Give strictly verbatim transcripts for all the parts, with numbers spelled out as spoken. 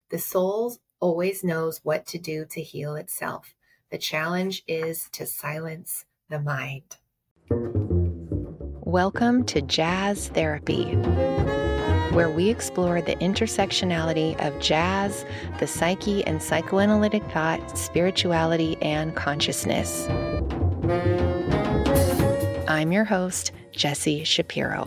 The soul always knows what to do to heal itself. The challenge is to silence the mind. Welcome to Jazz Therapy, where we explore the intersectionality of jazz, the psyche and psychoanalytic thought, spirituality, and consciousness. I'm your host, Jessie Shapiro.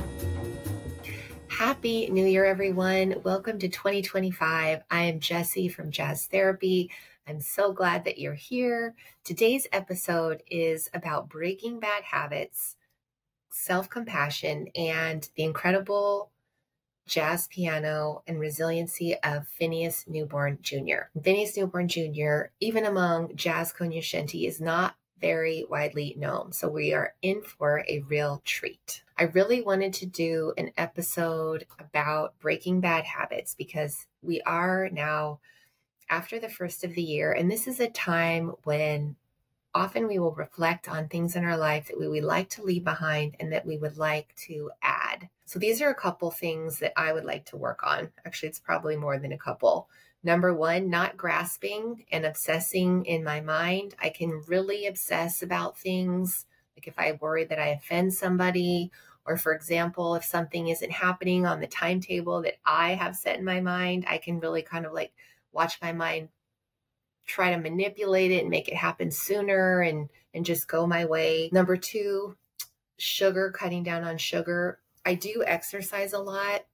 Happy New Year, everyone. Welcome to twenty twenty-five. I am Jessie from Jazz Therapy. I'm so glad that you're here. Today's episode is about breaking bad habits, self-compassion, and the incredible jazz piano and resiliency of Phineas Newborn Junior Phineas Newborn Junior, even among jazz cognoscenti, is not very widely known. So we are in for a real treat. I really wanted to do an episode about breaking bad habits because we are now after the first of the year. And this is a time when often we will reflect on things in our life that we would like to leave behind and that we would like to add. So these are a couple things that I would like to work on. Actually, it's probably more than a couple. Number one, not grasping and obsessing in my mind. I can really obsess about things. Like if I worry that I offend somebody, or for example, if something isn't happening on the timetable that I have set in my mind, I can really kind of like watch my mind try to manipulate it and make it happen sooner and, and just go my way. Number two, sugar, cutting down on sugar. I do exercise a lot,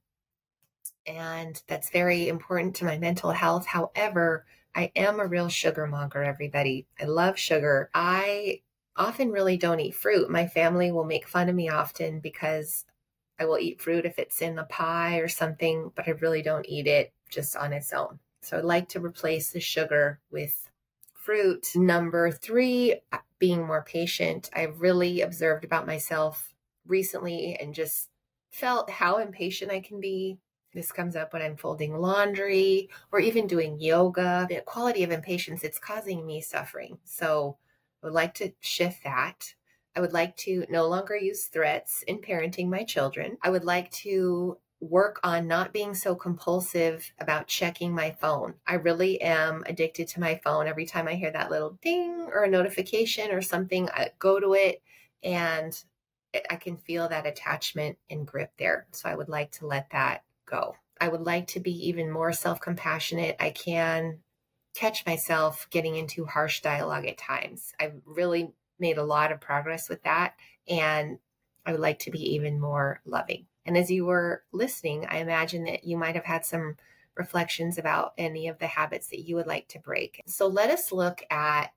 and that's very important to my mental health. However, I am a real sugar monger, everybody. I love sugar. I often really don't eat fruit. My family will make fun of me often because I will eat fruit if it's in a pie or something, but I really don't eat it just on its own. So I'd like to replace the sugar with fruit. Number three, being more patient. I've really observed about myself recently and just felt how impatient I can be. This comes up when I'm folding laundry or even doing yoga. The quality of impatience, it's causing me suffering. So I would like to shift that. I would like to no longer use threats in parenting my children. I would like to work on not being so compulsive about checking my phone. I really am addicted to my phone. Every time I hear that little ding or a notification or something, I go to it and I can feel that attachment and grip there. So I would like to let that go. I would like to be even more self-compassionate. I can catch myself getting into harsh dialogue at times. I've really made a lot of progress with that, and I would like to be even more loving. And as you were listening, I imagine that you might have had some reflections about any of the habits that you would like to break. So let us look at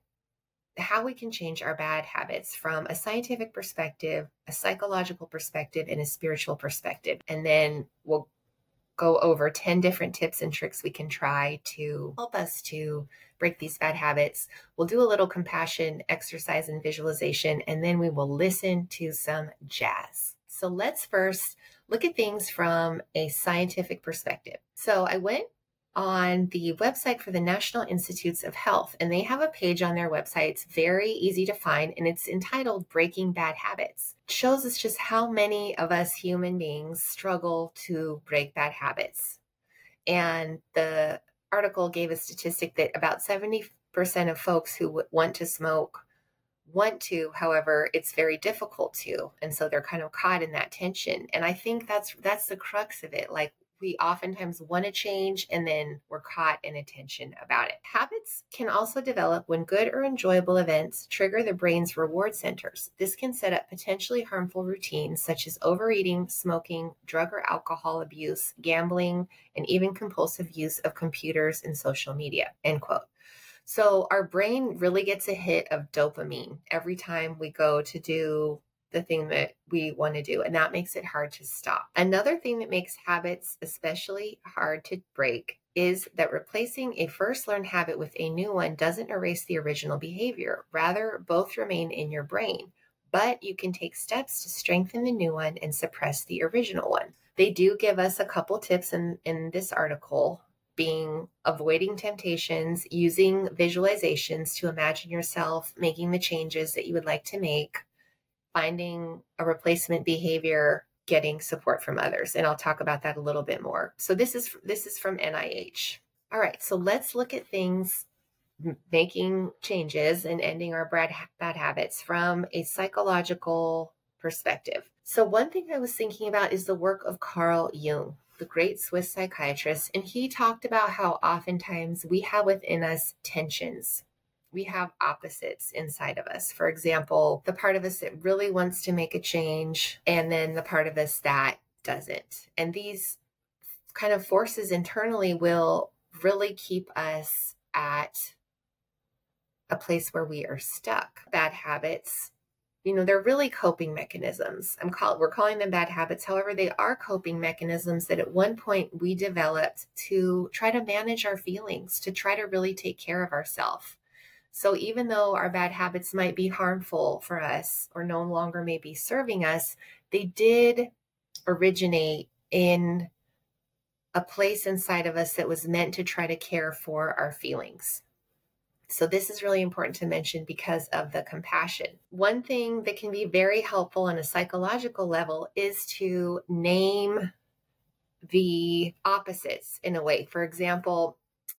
how we can change our bad habits from a scientific perspective, a psychological perspective, and a spiritual perspective. And then we'll go over ten different tips and tricks we can try to help us to break these bad habits. We'll do a little compassion exercise and visualization, and then we will listen to some jazz. So let's first look at things from a scientific perspective. So I went on the website for the National Institutes of Health, and they have a page on their website. It's very easy to find, and it's entitled Breaking Bad Habits. It shows us just how many of us human beings struggle to break bad habits. And the article gave a statistic that about seventy percent of folks who w- want to smoke want to, however, it's very difficult to. And so they're kind of caught in that tension. And I think that's that's the crux of it. Like, we oftentimes want to change and then we're caught in a tension about it. Habits can also develop when good or enjoyable events trigger the brain's reward centers. This can set up potentially harmful routines such as overeating, smoking, drug or alcohol abuse, gambling, and even compulsive use of computers and social media, end quote. So our brain really gets a hit of dopamine every time we go to do the thing that we want to do, and that makes it hard to stop. Another thing that makes habits especially hard to break is that replacing a first learned habit with a new one doesn't erase the original behavior. Rather, both remain in your brain, but you can take steps to strengthen the new one and suppress the original one. They do give us a couple tips in, in this article, being avoiding temptations, using visualizations to imagine yourself making the changes that you would like to make, finding a replacement behavior, getting support from others. And I'll talk about that a little bit more. So this is this is from N I H. All right, so let's look at things making changes and ending our bad, bad habits from a psychological perspective. So one thing I was thinking about is the work of Carl Jung, the great Swiss psychiatrist, and he talked about how oftentimes we have within us tensions. We have opposites inside of us. For example, the part of us that really wants to make a change, and then the part of us that doesn't. And these kind of forces internally will really keep us at a place where we are stuck. Bad habits, you know, they're really coping mechanisms. I'm call, we're calling them bad habits. However, they are coping mechanisms that at one point we developed to try to manage our feelings, to try to really take care of ourselves. So even though our bad habits might be harmful for us or no longer may be serving us, they did originate in a place inside of us that was meant to try to care for our feelings. So this is really important to mention because of the compassion. One thing that can be very helpful on a psychological level is to name the opposites in a way. For example,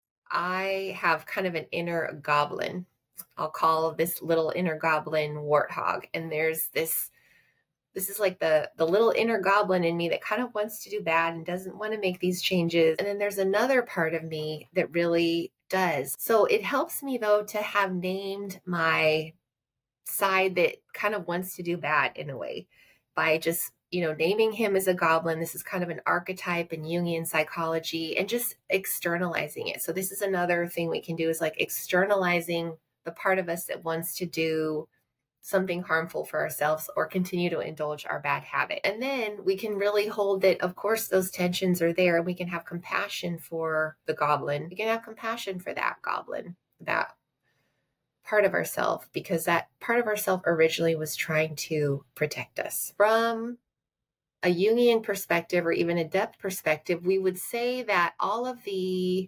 I have kind of an inner goblin. I'll call this little inner goblin warthog. And there's this, this is like the, the little inner goblin in me that kind of wants to do bad and doesn't want to make these changes. And then there's another part of me that really does. So it helps me though to have named my side that kind of wants to do bad in a way by just, you know, naming him as a goblin. This is kind of an archetype in Jungian psychology, and just externalizing it. So this is another thing we can do, is like externalizing the part of us that wants to do something harmful for ourselves or continue to indulge our bad habit. And then we can really hold that, of course, those tensions are there, and we can have compassion for the goblin. We can have compassion for that goblin, that part of ourself, because that part of ourself originally was trying to protect us. From a Jungian perspective, or even a depth perspective, we would say that all of the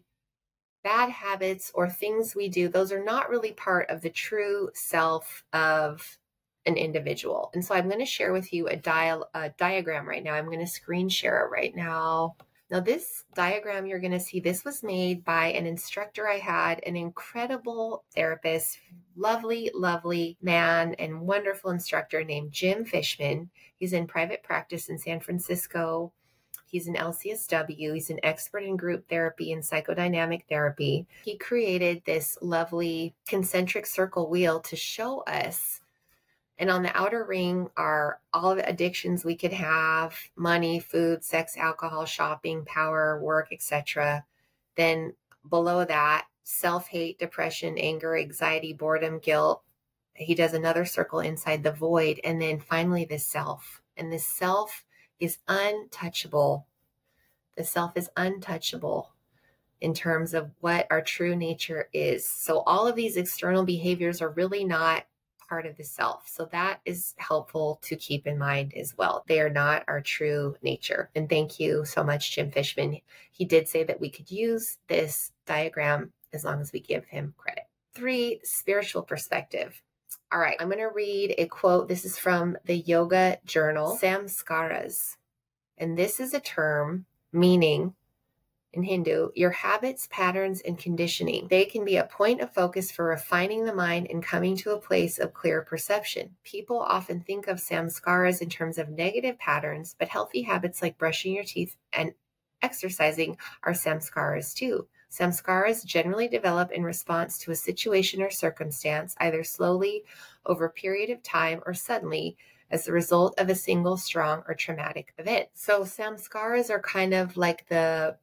bad habits or things we do, those are not really part of the true self of an individual. And so I'm going to share with you a, dial, a diagram right now. I'm going to screen share it right now. Now this diagram you're going to see, this was made by an instructor I had, an incredible therapist, lovely, lovely man and wonderful instructor named Jim Fishman. He's in private practice in San Francisco. He's an L C S W. He's an expert in group therapy and psychodynamic therapy. He created this lovely concentric circle wheel to show us. And on the outer ring are all the addictions we could have: money, food, sex, alcohol, shopping, power, work, et cetera. Then below that, self-hate, depression, anger, anxiety, boredom, guilt. He does another circle inside the void. And then finally the self. And the self is untouchable. The self is untouchable in terms of what our true nature is. So all of these external behaviors are really not part of the self. So that is helpful to keep in mind as well. They are not our true nature. And thank you so much, Jim Fishman. He did say that we could use this diagram as long as we give him credit. Three, spiritual perspective. All right, I'm going to read a quote. This is from the Yoga Journal, Samskaras. And this is a term meaning, in Hindu, your habits, patterns, and conditioning. They can be a point of focus for refining the mind and coming to a place of clear perception. People often think of samskaras in terms of negative patterns, but healthy habits like brushing your teeth and exercising are samskaras too. Samskaras generally develop in response to a situation or circumstance, either slowly over a period of time or suddenly as the result of a single strong or traumatic event. So samskaras are kind of like the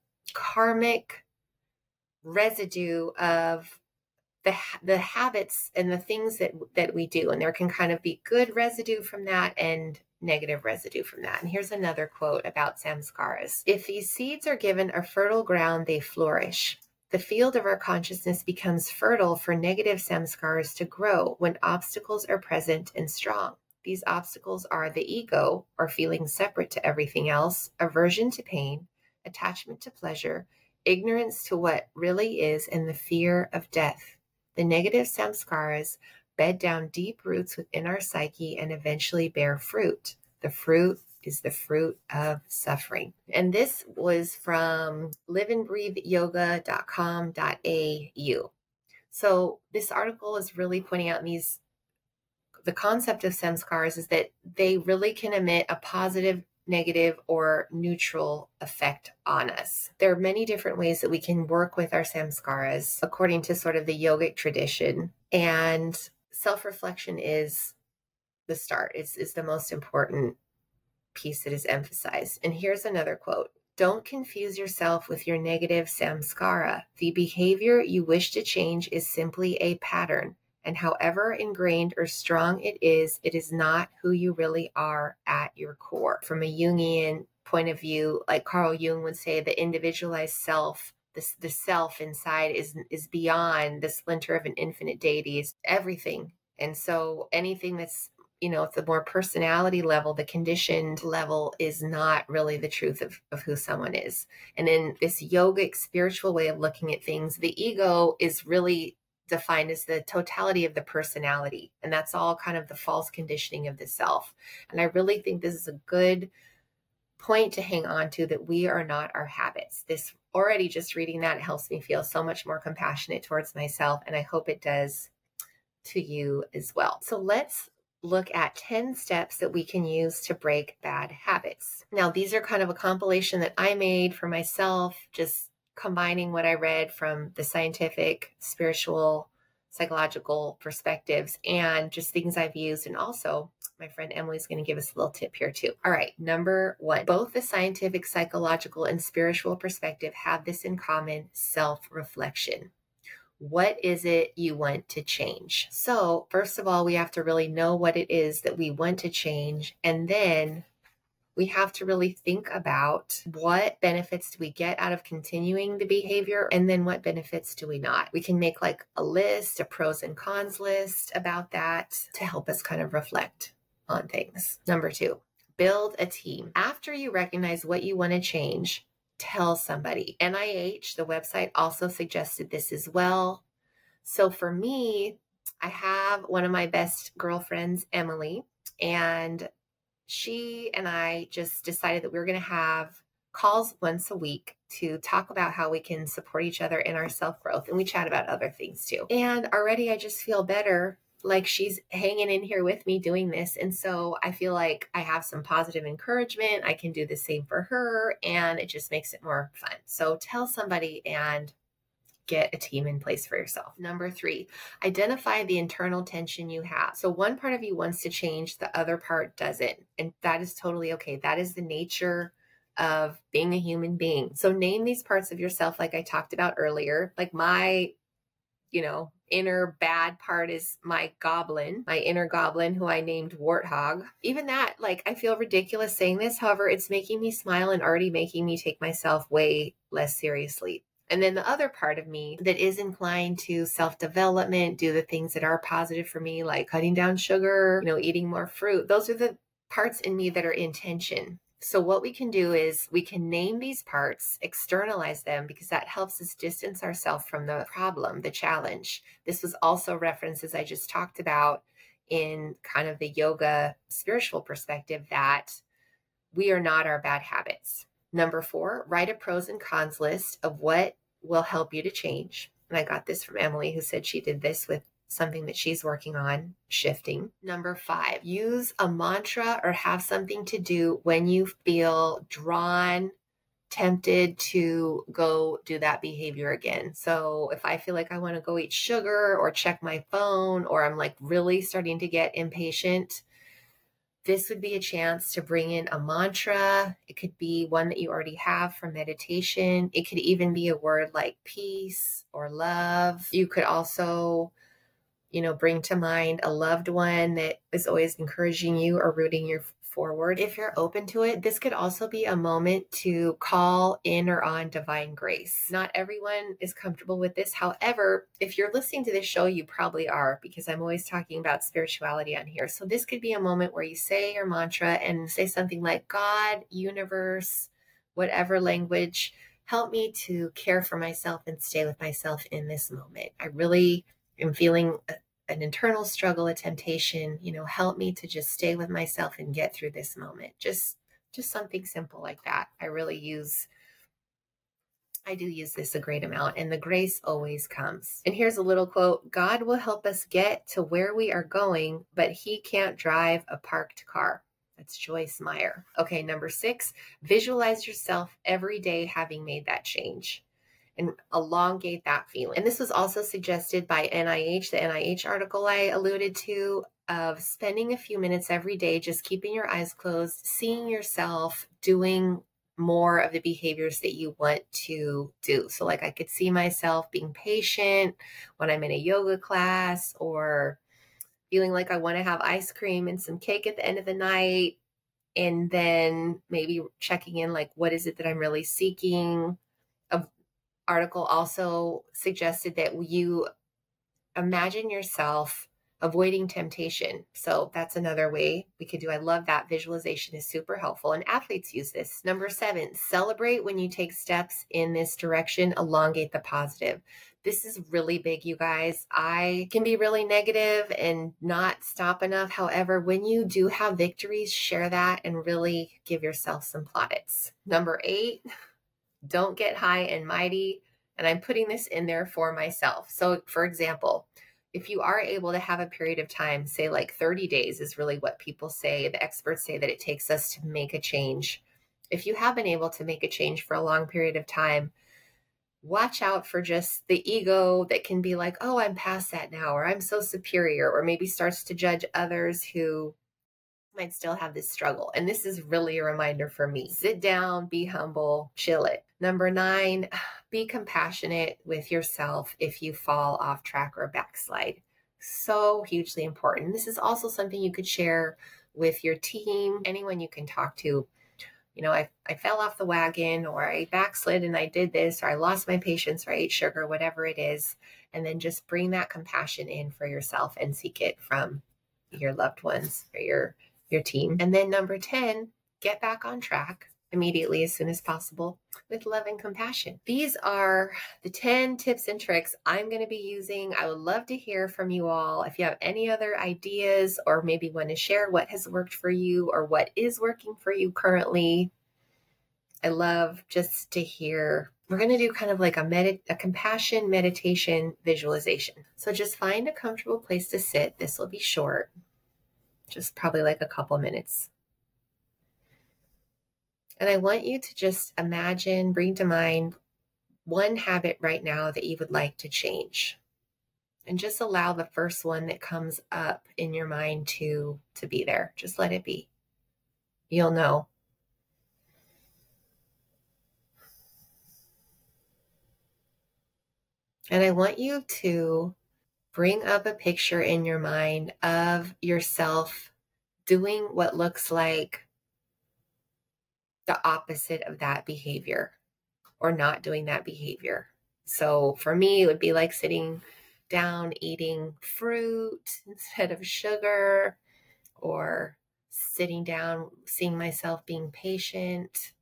karmic residue of the the habits and the things that that we do. And there can kind of be good residue from that and negative residue from that. And here's another quote about samskaras. If these seeds are given a fertile ground, they flourish. The field of our consciousness becomes fertile for negative samskaras to grow when obstacles are present and strong. These obstacles are the ego, or feeling separate to everything else, aversion to pain, attachment to pleasure, ignorance to what really is, and the fear of death. The negative samskaras bed down deep roots within our psyche and eventually bear fruit. The fruit is the fruit of suffering. And this was from live and breathe yoga dot com dot a u. So this article is really pointing out these, the concept of samskaras is that they really can emit a positive, negative, or neutral effect on us. There are many different ways that we can work with our samskaras according to sort of the yogic tradition. And self-reflection is the start. It's, it's the most important piece that is emphasized. And here's another quote. Don't confuse yourself with your negative samskara. The behavior you wish to change is simply a pattern. And however ingrained or strong it is, it is not who you really are at your core. From a Jungian point of view, like Carl Jung would say, the individualized self, the, the self inside is, is beyond the splinter of an infinite deity, is everything. And so anything that's, you know, at the more personality level, the conditioned level, is not really the truth of, of who someone is. And in this yogic spiritual way of looking at things, the ego is really defined as the totality of the personality. And that's all kind of the false conditioning of the self. And I really think this is a good point to hang on to, that we are not our habits. This already, just reading that, helps me feel so much more compassionate towards myself. And I hope it does to you as well. So let's look at ten steps that we can use to break bad habits. Now, these are kind of a compilation that I made for myself, just combining what I read from the scientific, spiritual, psychological perspectives, and just things I've used. And also, my friend Emily's going to give us a little tip here too. All right, number one, both the scientific, psychological, and spiritual perspective have this in common: self-reflection. What is it you want to change? So first of all, we have to really know what it is that we want to change. And then we have to really think about what benefits do we get out of continuing the behavior, and then what benefits do we not. We can make like a list, a pros and cons list about that to help us kind of reflect on things. Number two, build a team. After you recognize what you want to change, tell somebody. N I H, the website, also suggested this as well. So for me, I have one of my best girlfriends, Emily, and she and I just decided that we were going to have calls once a week to talk about how we can support each other in our self-growth. And we chat about other things too. And already I just feel better, like she's hanging in here with me doing this. And so I feel like I have some positive encouragement. I can do the same for her, and it just makes it more fun. So tell somebody and get a team in place for yourself. Number three, identify the internal tension you have. So one part of you wants to change, the other part doesn't. And that is totally okay. That is the nature of being a human being. So name these parts of yourself, like I talked about earlier. Like my, you know, inner bad part is my goblin, my inner goblin, who I named Warthog. Even that, like, I feel ridiculous saying this. However, it's making me smile and already making me take myself way less seriously. And then the other part of me that is inclined to self-development, do the things that are positive for me, like cutting down sugar, you know, eating more fruit. Those are the parts in me that are in tension. So what we can do is we can name these parts, externalize them, because that helps us distance ourselves from the problem, the challenge. This was also referenced, as I just talked about, in kind of the yoga spiritual perspective, that we are not our bad habits. Number four, write a pros and cons list of what will help you to change. And I got this from Emily, who said she did this with something that she's working on, shifting. Number five, use a mantra or have something to do when you feel drawn, tempted to go do that behavior again. So if I feel like I want to go eat sugar or check my phone, or I'm like really starting to get impatient, this would be a chance to bring in a mantra. It could be one that you already have from meditation. It could even be a word like peace or love. You could also, you know, bring to mind a loved one that is always encouraging you or rooting you forward. If you're open to it, this could also be a moment to call in or on divine grace. Not everyone is comfortable with this. However, if you're listening to this show, you probably are, because I'm always talking about spirituality on here. So this could be a moment where you say your mantra and say something like, God, universe, whatever language, help me to care for myself and stay with myself in this moment. I really am feeling a an internal struggle, a temptation, you know, help me to just stay with myself and get through this moment. Just Just something simple like that. I really use I do use this a great amount, and the grace always comes. And here's a little quote: God will help us get to where we are going, but he can't drive a parked car. That's Joyce Meyer. Okay, number six, visualize yourself every day having made that change and elongate that feeling. And this was also suggested by N I H, the N I H article I alluded to, of spending a few minutes every day, just keeping your eyes closed, seeing yourself doing more of the behaviors that you want to do. So like I could see myself being patient when I'm in a yoga class, or feeling like I want to have ice cream and some cake at the end of the night. And then maybe checking in, like, what is it that I'm really seeking? A article also suggested that you imagine yourself avoiding temptation. So that's another way we could do. I love that. Visualization is super helpful, and athletes use this. Number seven, celebrate when you take steps in this direction, elongate the positive. This is really big, you guys. I can be really negative and not stop enough. However, when you do have victories, share that and really give yourself some plaudits. Number eight, don't get high and mighty. And I'm putting this in there for myself. So for example, if you are able to have a period of time, say like thirty days is really what people say, the experts say that it takes us to make a change. If you have been able to make a change for a long period of time, watch out for just the ego that can be like, oh, I'm past that now, or I'm so superior, or maybe starts to judge others who might still have this struggle. And this is really a reminder for me. Sit down, be humble, chill it. Number nine, be compassionate with yourself if you fall off track or backslide. So hugely important. This is also something you could share with your team, anyone you can talk to. You know, I, I fell off the wagon, or I backslid and I did this, or I lost my patience, or I ate sugar, whatever it is. And then just bring that compassion in for yourself and seek it from your loved ones or your your team. And then number ten, get back on track immediately as soon as possible with love and compassion. These are the ten tips and tricks I'm going to be using. I would love to hear from you all. If you have any other ideas, or maybe want to share what has worked for you or what is working for you currently, I love just to hear. We're going to do kind of like a med- a compassion meditation visualization. So just find a comfortable place to sit. This will be short, just probably like a couple minutes. And I want you to just imagine, bring to mind one habit right now that you would like to change. And just allow the first one that comes up in your mind to, to be there. Just let it be. You'll know. And I want you to bring up a picture in your mind of yourself doing what looks like the opposite of that behavior, or not doing that behavior. So for me, it would be like sitting down, eating fruit instead of sugar, or sitting down, seeing myself being patient.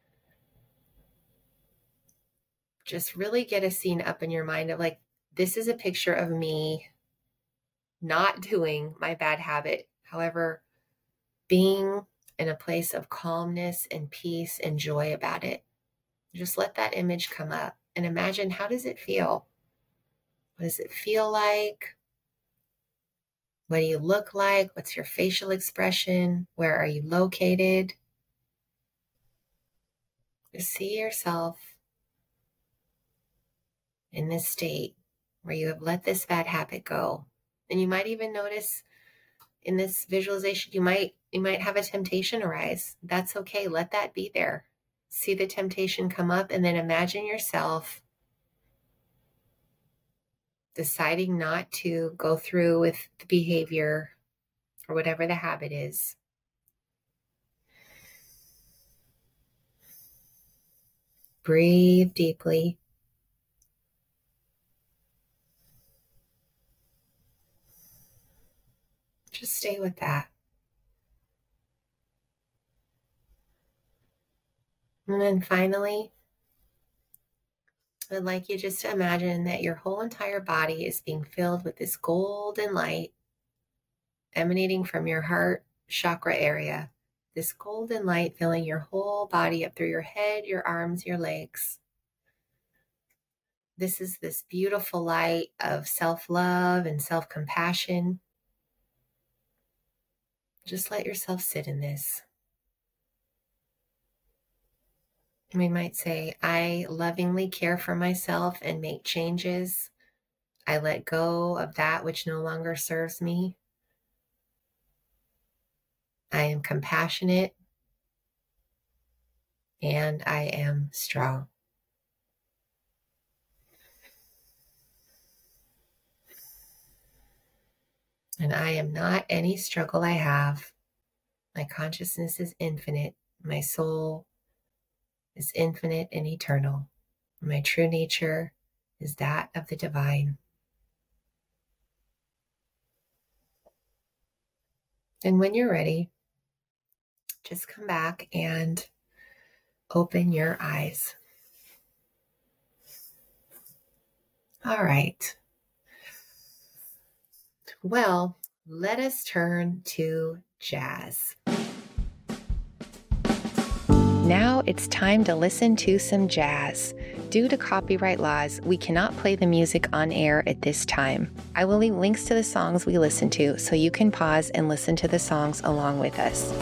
Just really get a scene up in your mind of like, this is a picture of me not doing my bad habit. However, being in a place of calmness and peace and joy about it. Just let that image come up and imagine, how does it feel? What does it feel like? What do you look like? What's your facial expression? Where are you located? Just see yourself in this state where you have let this bad habit go. And you might even notice in this visualization, you might you might have a temptation arise. That's okay. Let that be there. See the temptation come up, and then imagine yourself deciding not to go through with the behavior or whatever the habit is. Breathe deeply. Just stay with that. And then finally, I'd like you just to imagine that your whole entire body is being filled with this golden light emanating from your heart chakra area. this golden light filling your whole body up through your head, your arms, your legs. This is this beautiful light of self-love and self-compassion. Just let yourself sit in this. We might say, I lovingly care for myself and make changes. I let go of that which no longer serves me. I am compassionate and I am strong. And I am not any struggle I have. My consciousness is infinite. My soul is infinite and eternal. My true nature is that of the divine. And when you're ready, just come back and open your eyes. All right. Well, let us turn to jazz. Now it's time to listen to some jazz. Due to copyright laws, we cannot play the music on air at this time. I will leave links to the songs we listen to so you can pause and listen to the songs along with us.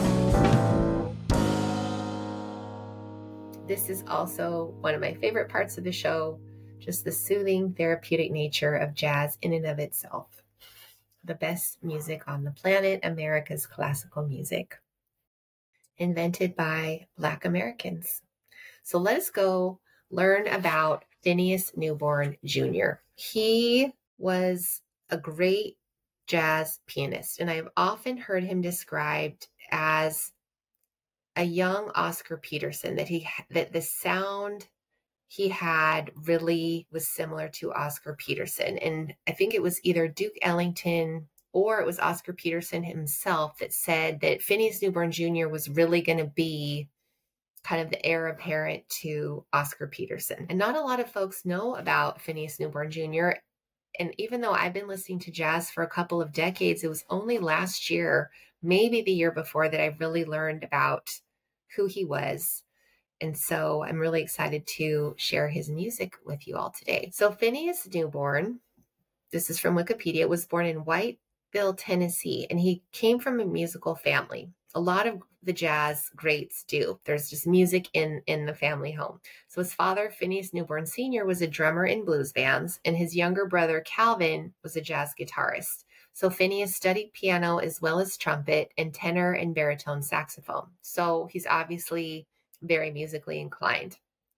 This is also one of my favorite parts of the show, just the soothing, therapeutic nature of jazz in and of itself. The best music on the planet, America's classical music, invented by Black Americans. So let us go learn about Phineas Newborn Junior He was a great jazz pianist, and I've often heard him described as a young Oscar Peterson, that he that the sound he had really was similar to Oscar Peterson. And I think it was either Duke Ellington or it was Oscar Peterson himself that said that Phineas Newborn Junior was really going to be kind of the heir apparent to Oscar Peterson. And not a lot of folks know about Phineas Newborn Junior And even though I've been listening to jazz for a couple of decades, it was only last year, maybe the year before, that I really learned about who he was. And so I'm really excited to share his music with you all today. So Phineas Newborn, this is from Wikipedia, was born in Whiteville, Tennessee, and he came from a musical family. A lot of the jazz greats do. There's just music in, in the family home. So his father, Phineas Newborn Senior, was a drummer in blues bands, and his younger brother, Calvin, was a jazz guitarist. So Phineas studied piano as well as trumpet and tenor and baritone saxophone. So he's obviously very musically inclined.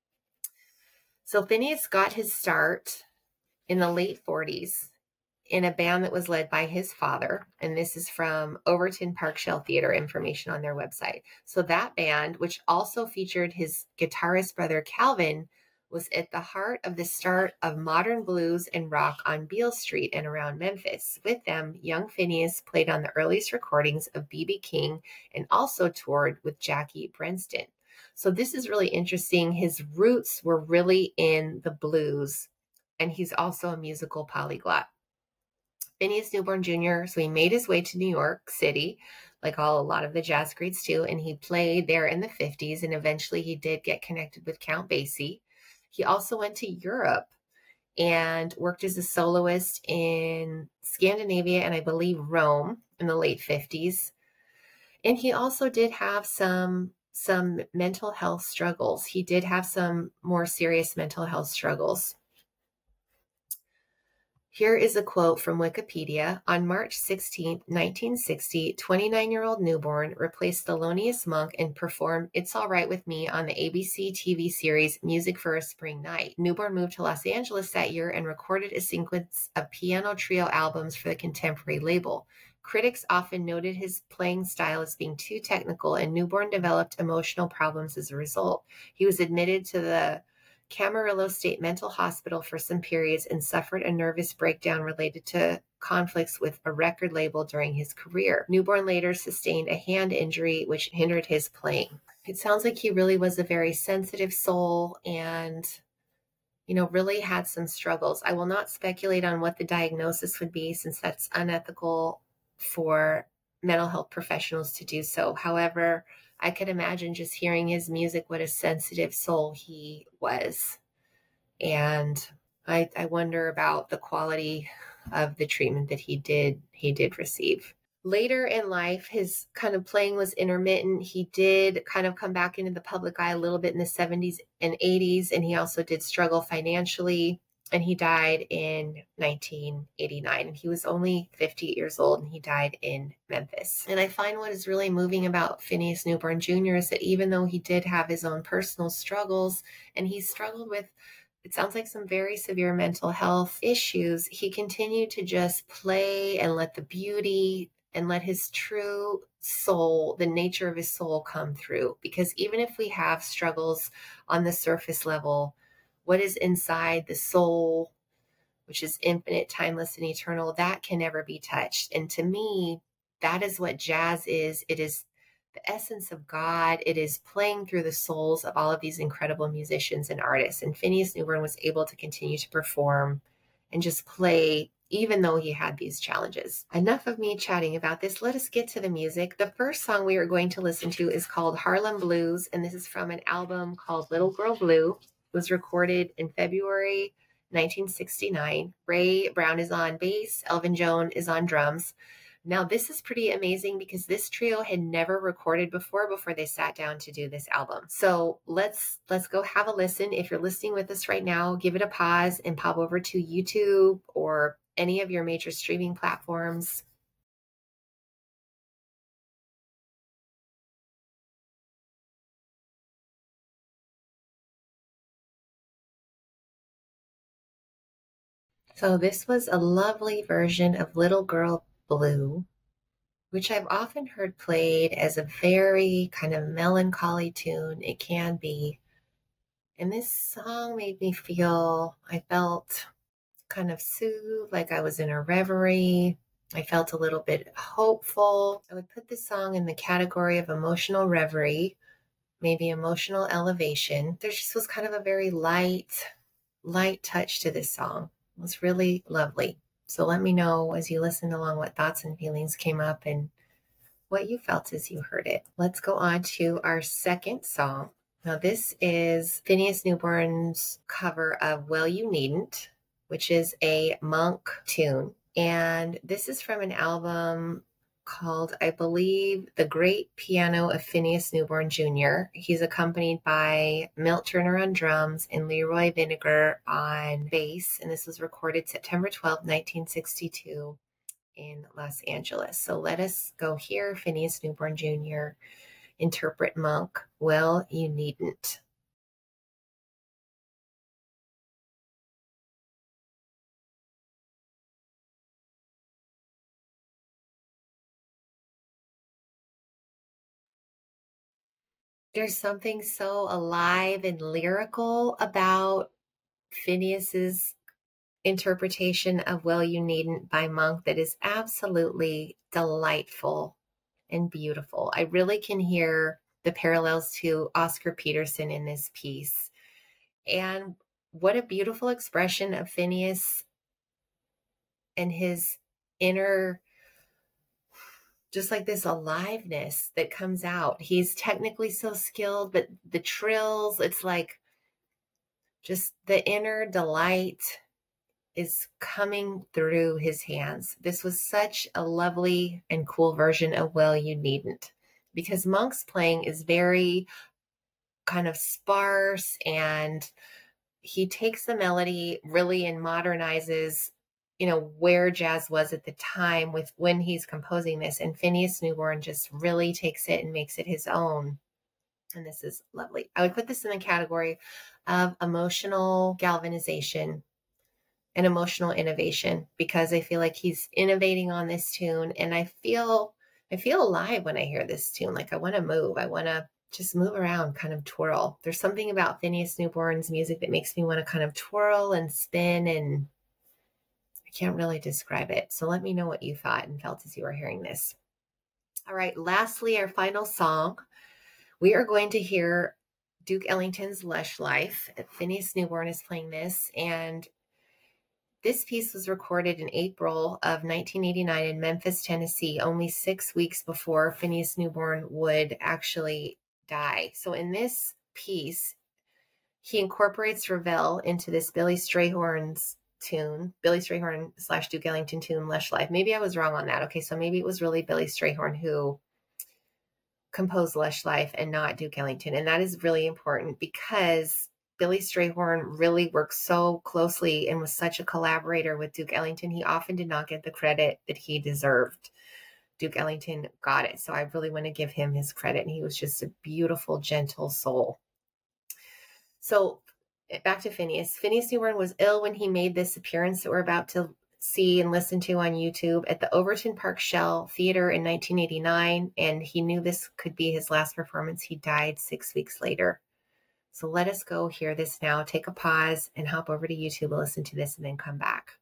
So Phineas got his start in the late forties in a band that was led by his father. And this is from Overton Park Shell Theater, information on their website. So that band, which also featured his guitarist brother Calvin, was at the heart of the start of modern blues and rock on Beale Street and around Memphis. With them, young Phineas played on the earliest recordings of B B King and also toured with Jackie Brenston. So this is really interesting. His roots were really in the blues, and he's also a musical polyglot. Phineas Newborn Junior, so he made his way to New York City, like all a lot of the jazz greats do, and he played there in the fifties, and eventually he did get connected with Count Basie. He also went to Europe and worked as a soloist in Scandinavia and I believe Rome in the late fifties. And he also did have some some mental health struggles. He did have some more serious mental health struggles. Here is a quote from Wikipedia. On March sixteenth, nineteen sixty, twenty-nine-year-old Newborn replaced Thelonious Monk and performed It's All Right With Me on the A B C T V series Music for a Spring Night. Newborn moved to Los Angeles that year and recorded a sequence of piano trio albums for the Contemporary label. Critics often noted his playing style as being too technical, and Newborn developed emotional problems as a result. He was admitted to the Camarillo State Mental Hospital for some periods and suffered a nervous breakdown related to conflicts with a record label during his career. Newborn later sustained a hand injury which hindered his playing. It sounds like he really was a very sensitive soul and, you know, really had some struggles. I will not speculate on what the diagnosis would be, since that's unethical for mental health professionals to do so. However, I could imagine just hearing his music, what a sensitive soul he was. And I, I wonder about the quality of the treatment that he did he did receive. Later in life, his kind of playing was intermittent. He did kind of come back into the public eye a little bit in the seventies and eighties, and he also did struggle financially. And he died in nineteen eighty-nine, and he was only fifty years old, and he died in Memphis. And I find what is really moving about Phineas Newborn Junior is that even though he did have his own personal struggles, and he struggled with, it sounds like, some very severe mental health issues, he continued to just play and let the beauty and let his true soul, the nature of his soul, come through. Because even if we have struggles on the surface level, what is inside the soul, which is infinite, timeless, and eternal, that can never be touched. And to me, that is what jazz is. It is the essence of God. It is playing through the souls of all of these incredible musicians and artists. And Phineas Newborn was able to continue to perform and just play even though he had these challenges. Enough of me chatting about this. Let us get to the music. The first song we are going to listen to is called Harlem Blues, and this is from an album called Little Girl Blue. It was recorded in February nineteen sixty-nine. Ray Brown is on bass. Elvin Jones is on drums. Now, this is pretty amazing because this trio had never recorded before before they sat down to do this album. So let's let's go have a listen. If you're listening with us right now, give it a pause and pop over to YouTube or any of your major streaming platforms. So this was a lovely version of Little Girl Blue, which I've often heard played as a very kind of melancholy tune. It can be. And this song made me feel, I felt kind of soothed, like I was in a reverie. I felt a little bit hopeful. I would put this song in the category of emotional reverie, maybe emotional elevation. There just was kind of a very light, light touch to this song. It was really lovely. So let me know as you listened along what thoughts and feelings came up and what you felt as you heard it. Let's go on to our second song. Now this is Phineas Newborn's cover of Well You Needn't, which is a Monk tune. And this is from an album called, I believe, The Great Piano of Phineas Newborn Junior He's accompanied by Milt Turner on drums and Leroy Vinnegar on bass. And this was recorded September twelfth, nineteen sixty-two in Los Angeles. So let us go hear Phineas Newborn Junior interpret Monk, Well You Needn't. There's something so alive and lyrical about Phineas's interpretation of Well You Needn't by Monk that is absolutely delightful and beautiful. I really can hear the parallels to Oscar Peterson in this piece. And what a beautiful expression of Phineas and his inner, just like this aliveness that comes out. He's technically so skilled, but the trills, it's like just the inner delight is coming through his hands. This was such a lovely and cool version of Well You Needn't, because Monk's playing is very kind of sparse, and he takes the melody really and modernizes, you know, where jazz was at the time with when he's composing this. And Phineas Newborn just really takes it and makes it his own. And this is lovely. I would put this in the category of emotional galvanization and emotional innovation, because I feel like he's innovating on this tune. And I feel, I feel alive when I hear this tune. Like I want to move. I want to just move around, kind of twirl. There's something about Phineas Newborn's music that makes me want to kind of twirl and spin, and I can't really describe it. So let me know what you thought and felt as you were hearing this. All right, lastly, our final song. We are going to hear Duke Ellington's Lush Life. Phineas Newborn is playing this, and This piece was recorded in April of nineteen eighty-nine in Memphis, Tennessee, only six weeks before Phineas Newborn would actually die. So in this piece, he incorporates Ravel into this Billy Strayhorn's tune, Billy Strayhorn slash Duke Ellington tune, Lush Life. Maybe I was wrong on that. Okay, so maybe it was really Billy Strayhorn who composed Lush Life and not Duke Ellington. And that is really important because Billy Strayhorn really worked so closely and was such a collaborator with Duke Ellington. He often did not get the credit that he deserved. Duke Ellington got it. So I really want to give him his credit. And he was just a beautiful, gentle soul. So back to Phineas. Phineas Newborn was ill when he made this appearance that we're about to see and listen to on YouTube at the Overton Park Shell Theater in nineteen eighty-nine. And he knew this could be his last performance. He died six weeks later. So let us go hear this now. Take a pause and hop over to YouTube and listen to this and then come back.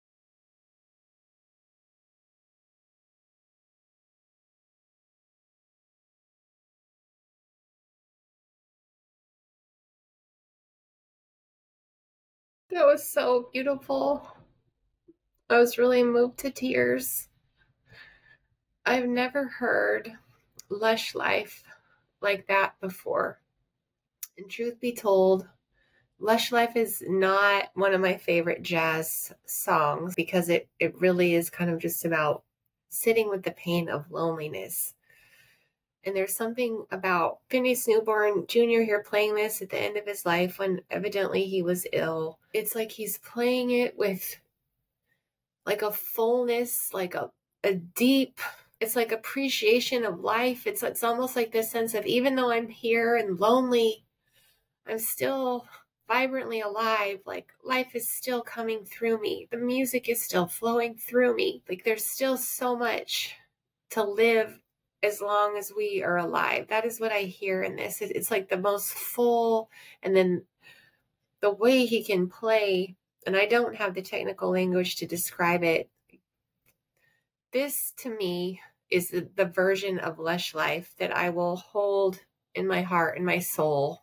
That was so beautiful. I was really moved to tears. I've never heard Lush Life like that before. And truth be told, Lush Life is not one of my favorite jazz songs because it, it really is kind of just about sitting with the pain of loneliness. And there's something about Phineas Newborn Junior here playing this at the end of his life when evidently he was ill. It's like he's playing it with like a fullness, like a, a deep, it's like appreciation of life. It's, it's almost like this sense of even though I'm here and lonely, I'm still vibrantly alive. Like life is still coming through me. The music is still flowing through me. Like there's still so much to live as long as we are alive. That is what I hear in this. It's like the most full, and then the way he can play, and I don't have the technical language to describe it. This to me is the, the version of Lush Life that I will hold in my heart and my soul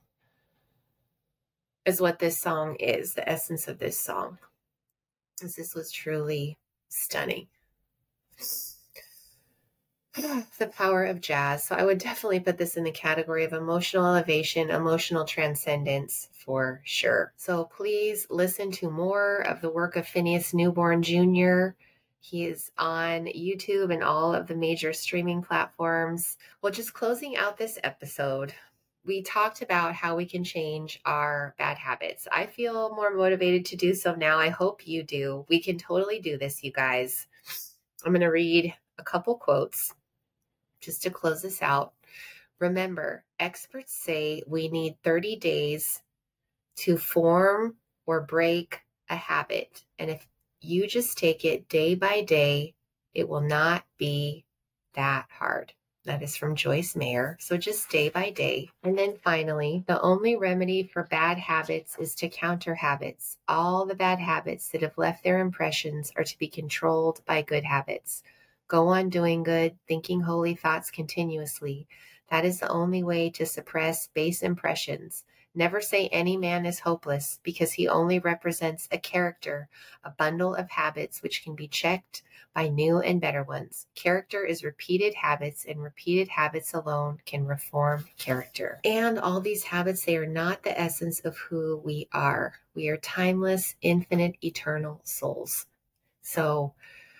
is what this song is, the essence of this song. Because this was truly stunning. The power of jazz. So I would definitely put this in the category of emotional elevation, emotional transcendence for sure. So please listen to more of the work of Phineas Newborn Junior He is on YouTube and all of the major streaming platforms. Well, just closing out this episode, we talked about how we can change our bad habits. I feel more motivated to do so now. I hope you do. We can totally do this, you guys. I'm going to read a couple quotes just to close this out. Remember, experts say we need thirty days to form or break a habit. And if you just take it day by day, it will not be that hard. That is from Joyce Meyer. So just day by day. And then finally, the only remedy for bad habits is to counter habits. All the bad habits that have left their impressions are to be controlled by good habits. Go on doing good, thinking holy thoughts continuously. That is the only way to suppress base impressions. Never say any man is hopeless, because he only represents a character, a bundle of habits which can be checked by new and better ones. Character is repeated habits, and repeated habits alone can reform character. And all these habits, they are not the essence of who we are. We are timeless, infinite, eternal souls. So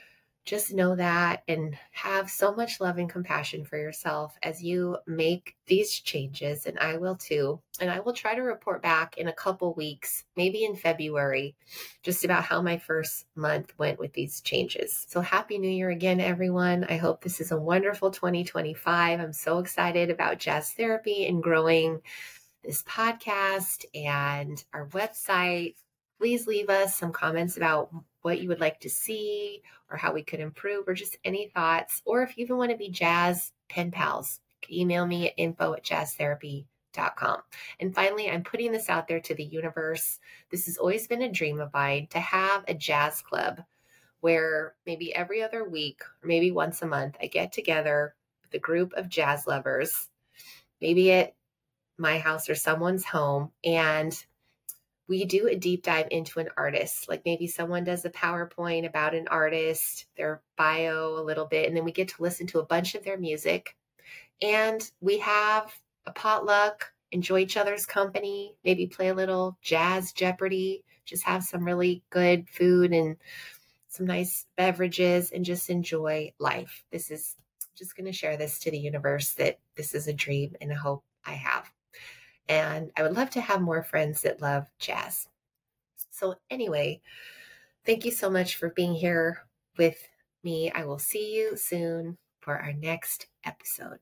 just know that and have so much love and compassion for yourself as you make these changes, and I will too. And I will try to report back in a couple weeks, maybe in February, just about how my first month went with these changes. So happy New Year again, everyone. I hope this is a wonderful twenty twenty-five. I'm so excited about Jazz Therapy and growing this podcast and our website. Please leave us some comments about what you would like to see or how we could improve, or just any thoughts. Or if you even want to be jazz pen pals, email me at info at jazz therapy dot com. And finally, I'm putting this out there to the universe. This has always been a dream of mine, to have a jazz club where maybe every other week or maybe once a month, I get together with a group of jazz lovers, maybe at my house or someone's home, and we do a deep dive into an artist. Like maybe someone does a PowerPoint about an artist, their bio a little bit, and then we get to listen to a bunch of their music. And we have a potluck, enjoy each other's company, maybe play a little jazz Jeopardy, just have some really good food and some nice beverages and just enjoy life. This is just going to share this to the universe that this is a dream and a hope I have. And I would love to have more friends that love jazz. So anyway, thank you so much for being here with me. I will see you soon for our next episode.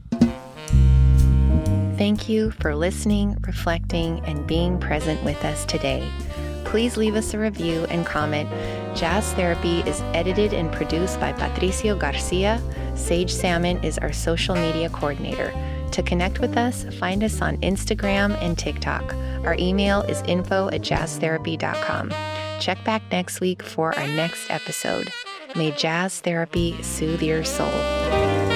Thank you for listening, reflecting, and being present with us today. Please leave us a review and comment. Jazz Therapy is edited and produced by Patricio Garcia. Sage Salmon is our social media coordinator. To connect with us, find us on Instagram and TikTok. Our email is info at jazz therapy dot com. Check back next week for our next episode. May Jazz Therapy soothe your soul.